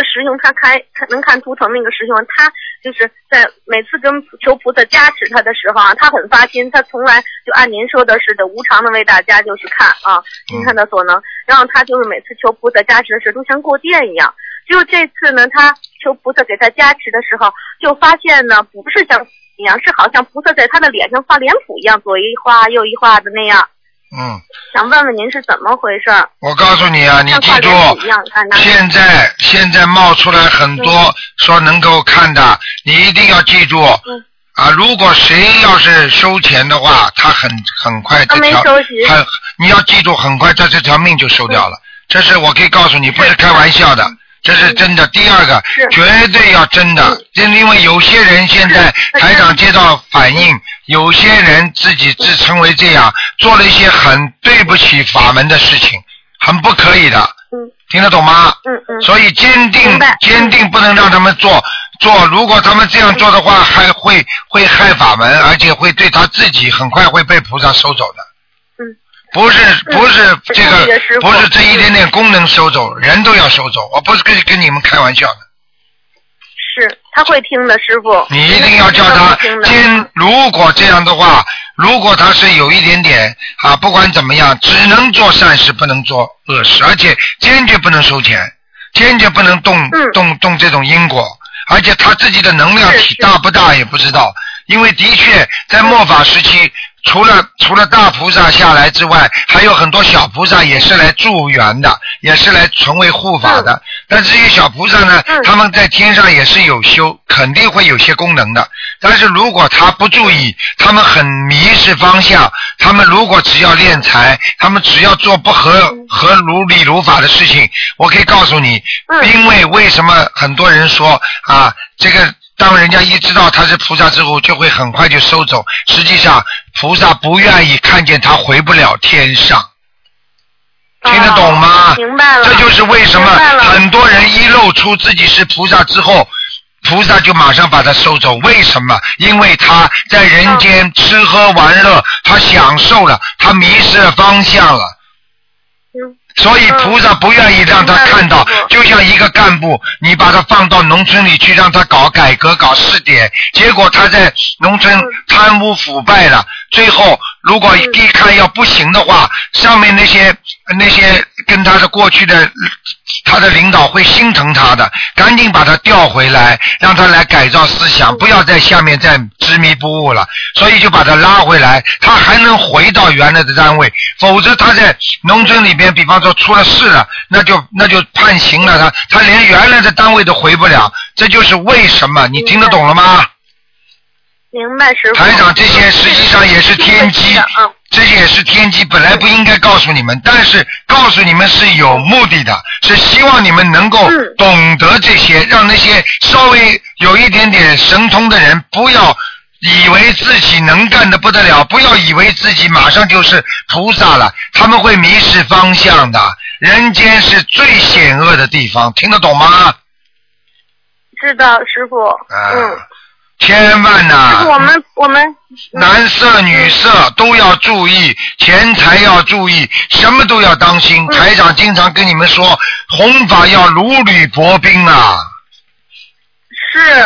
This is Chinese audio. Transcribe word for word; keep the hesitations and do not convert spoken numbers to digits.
师兄，他开他能看图腾那个师兄，他就是在每次跟求菩萨加持他的时候啊，他很发心，他从来就按您说的似的，无偿的为大家就是看啊，尽他的所能。然后他就是每次求菩萨加持的时候，都像过电一样。只有这次呢，他求菩萨给他加持的时候，就发现呢，不是像一样，是好像菩萨在他的脸上画脸谱一样，左一画右一画的那样。 嗯， 想问问您是怎么回事？ 我告诉你啊，你记住，现在现在冒出来很多说能够看的，你一定要记住。嗯啊，如果谁要是收钱的话，他很很快这条，很你要记住，很快他这条命就收掉了。这是我可以告诉你，不是开玩笑的。这是真的。第二个，绝对要真的，因为有些人现在台长接到反映，有些人自己自称为这样，做了一些很对不起法门的事情，很不可以的。听得懂吗？嗯嗯。所以坚定坚定不能让他们做做，如果他们这样做的话，还会会害法门，而且会对他自己很快会被菩萨收走的。不是不是这个，不是这一点点功能收走，人都要收走。我不是跟跟你们开玩笑的。 是，他会听的，师傅。 你一定要叫他坚。如果这样的话，如果他是有一点点啊，不管怎么样，只能做善事，不能做恶事，而且坚决不能收钱，坚决不能动、嗯、动动这种因果，而且他自己的能量体大不大也不知道，因为的确在末法时期。除了除了大菩萨下来之外，还有很多小菩萨也是来助缘的，也是来成为护法的。但这些小菩萨呢，他们在天上也是有修，肯定会有些功能的。但是如果他不注意，他们很迷失方向，他们如果只要敛财，他们只要做不合合如理如法的事情，我可以告诉你，因为为什么很多人说啊，这个当人家一知道他是菩萨之后，就会很快就收走。实际上，菩萨不愿意看见他回不了天上，听得懂吗？ 明白了。 这就是为什么很多人一露出自己是菩萨之后，菩萨就马上把他收走。为什么？因为他在人间吃喝玩乐，他享受了，他迷失了方向了。所以菩萨不愿意让他看到，就像一个干部，你把他放到农村里去，让他搞改革搞试点，结果他在农村贪污腐败了，最后如果一看要不行的话，上面那些那些跟他的过去的他的领导会心疼他的，赶紧把他调回来，让他来改造思想，不要在下面再执迷不悟了，所以就把他拉回来，他还能回到原来的单位，否则他在农村里边比方说出了事了，那就那就判刑了，他他连原来的单位都回不了，这就是为什么，你听得懂了吗？ 明白，师傅。 台长，这些实际上也是天机，这些也是天机，本来不应该告诉你们，但是告诉你们是有目的的，是希望你们能够懂得这些，让那些稍微有一点点神通的人不要以为自己能干得不得了，不要以为自己马上就是菩萨了，他们会迷失方向的。人间是最险恶的地方，听得懂吗？ 知道，师傅。啊、嗯。 千万呐、啊！ 我们我们男色女色都要注意，钱财要注意，什么都要当心。嗯、台长经常跟你们说，弘法要如履薄冰啊。 是。